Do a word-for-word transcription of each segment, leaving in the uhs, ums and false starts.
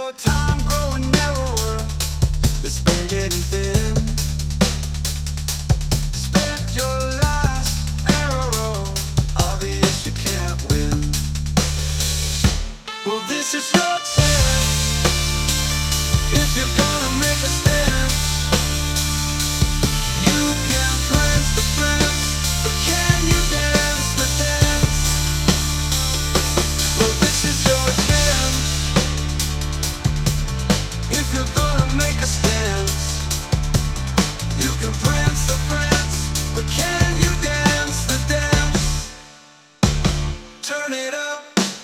your time growing narrower? The span getting thin. Spent your last arrow. Obvious you can't win. Well, this is your chance. If you're gonna make a stand, you can prance the prance, but can you dance the dance? Well, this is your chance. If you're gonna make a stance, you can prance the prance, but can you dance the dance? Turn it up.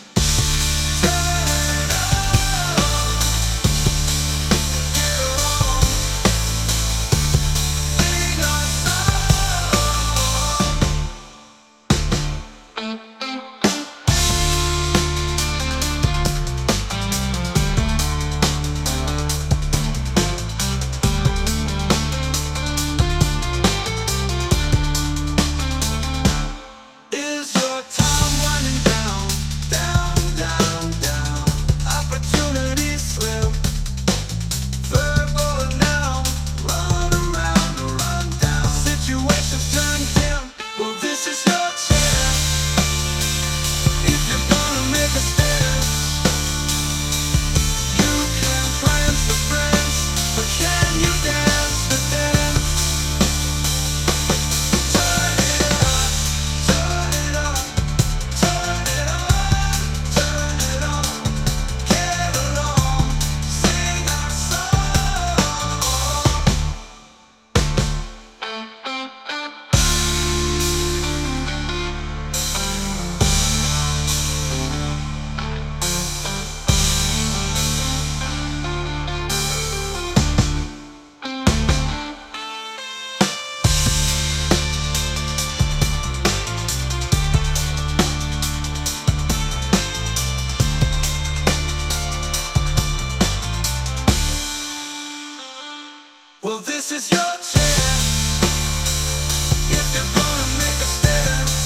Well, this is your chance. If you're gonna make a stance,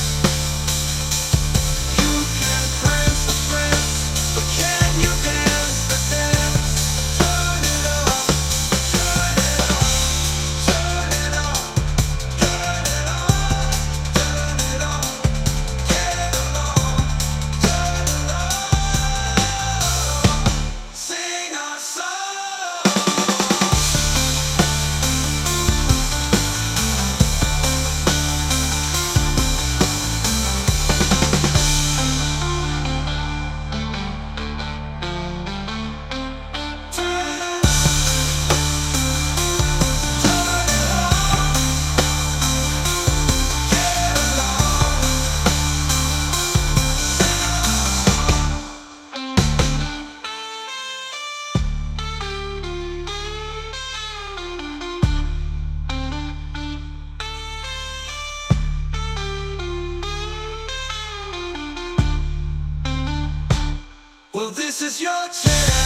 you can prance the prance, but can you dance the dance? Turn it up, turn it up, turn it up, turn it up, turn it up, get along, turn it up, sing our song. Well, this is your chance.